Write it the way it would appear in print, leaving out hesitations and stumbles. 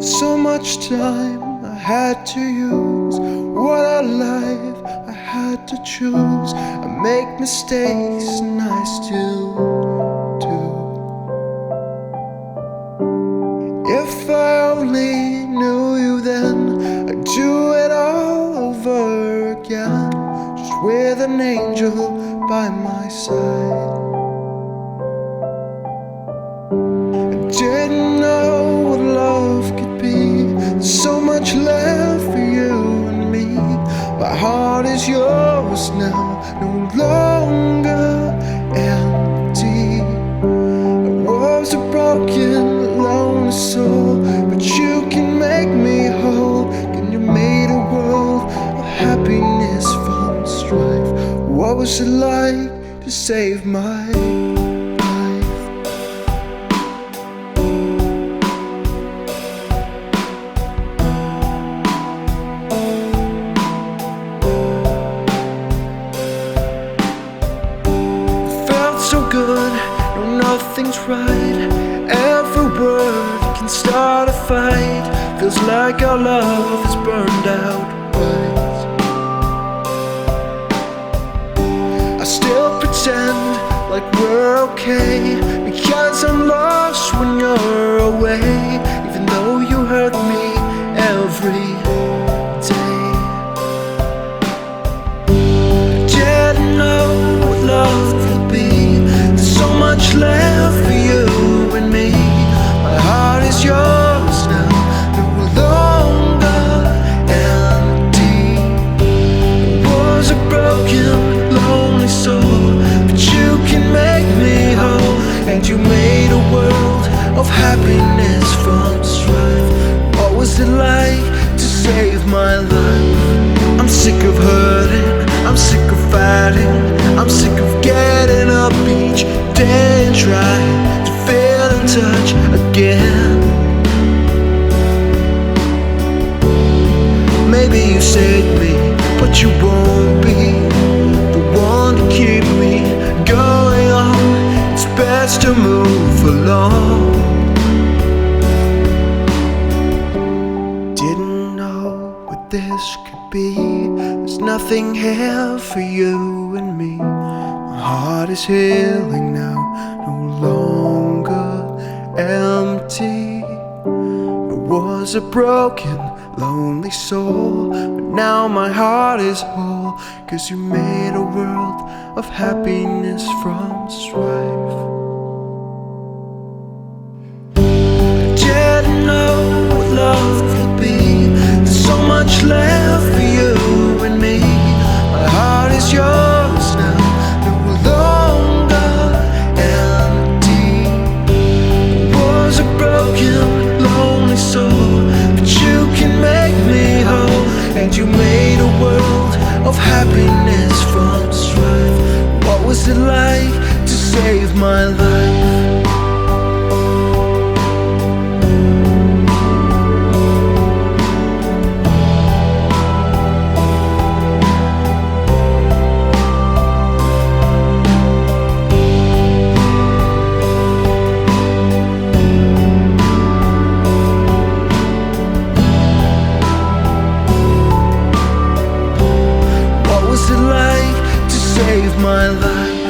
So much time I had to use. What a life I had to choose. I make mistakes and I still do. If I only knew you then, I'd do it all over again, just with an angel by my side. I didn't know what love could be. There's so much left for you and me. My heart is yours now, no longer empty. I was a broken, lonely soul, but you can make me whole. Can you make a world of happiness from strife? What was it like to save my life? So good, no, nothing's right. Every word can start a fight. Feels like our love is burned out bright. I still pretend like we're okay, because I'm lost when you're away, even though you hurt me every day. I didn't know what love could be. So much left for you and me. My heart is yours now, no longer empty. I was a broken, lonely soul, but you can make me whole. And you made a world of happiness from strife. What was it like to save my life? I'm sick of hurting, I'm sick of fighting, I'm sick of getting up each day and trying to feel in touch again. Maybe you saved me, but you won't be the one to keep me going on. It's best to move along. Didn't know what this could be. There's nothing here for you and me. My heart is healing now, no longer empty. I was a broken, lonely soul, but now my heart is whole, 'cause you made a world of happiness from strife. I didn't know what love could be. There's so much left for you and me. My heart is yours now, no longer empty. I was a broken, lonely soul, but you can make me whole. And you made a world of happiness from strife. What was it like to save my life? What was it like to save my life?